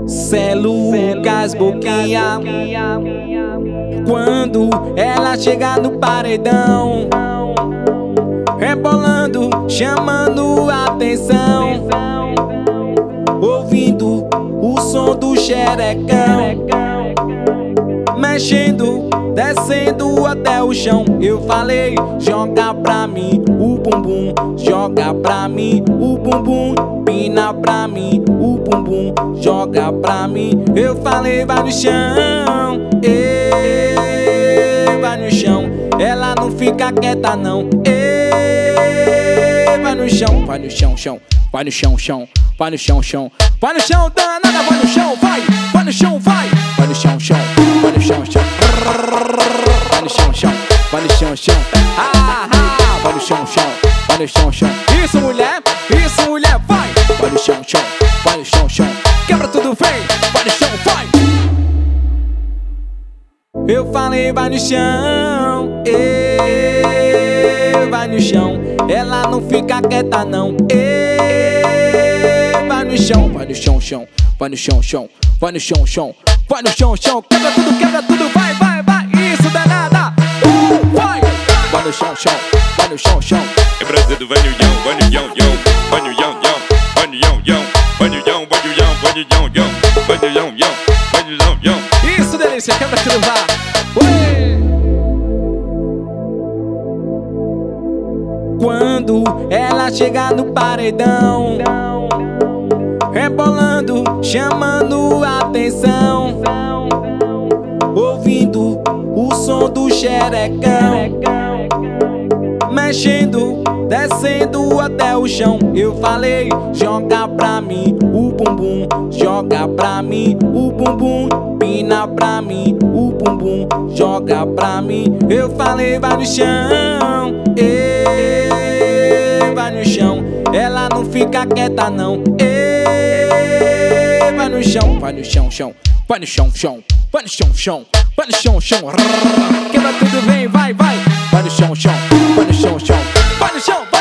Cê Lucas Boquinha. Quando ela chega no paredão, rebolando, chamando a atenção, ouvindo o som do xerecão, mexendo, descendo até o chão. Eu falei, joga pra mim o bumbum, joga pra mim o bumbum, pina pra mim o bumbum, joga pra mim. Eu falei, vai no chão, vai no chão. Ela não fica quieta não, vai no chão, vai no chão, chão, vai no chão, chão, vai no chão, chão, vai no chão, danada, vai no chão, vai no chão, vai no chão, chão, vai no chão, chão, vai no chão, chão, vai no chão, chão, vai no chão, chão, vai no chão, chão. Isso mulher, vai no chão, chão, vai no chão, chão, quebra tudo, vem, vai no chão, vai. Eu falei, vai no chão, vai no chão. Ela não fica quieta não, vai no chão, chão, vai no chão, chão, vai no chão, chão, vai no chão, chão. Quebra tudo, vai, isso danada, vai no chão, chão, vai no chão, chão. Quebra tudo, vai no yão, vai no yão, yão, vai no yão, yão, vai no yão, yão, vai no yão, vai no yão, vai no yão, yão, vai no yão, yão, vai no yão, yão. Isso, delícia, quebra tudo, vai. Quando ela chega no paredão, rebolando, chamando a atenção, ouvindo o som do xerecão, mexendo, descendo até o chão. Eu falei, joga pra mim o bumbum, joga pra mim o bumbum, pina pra mim o bumbum, joga pra mim. Eu falei, vai no chão, vai no chão. Ela não fica quieta não, vai no chão, chão, vai no chão, chão, vai no chão, chão, vai no chão, chão. Quebra tudo, vem, vai no chão, chão, vai no chão, chão, vai no chão.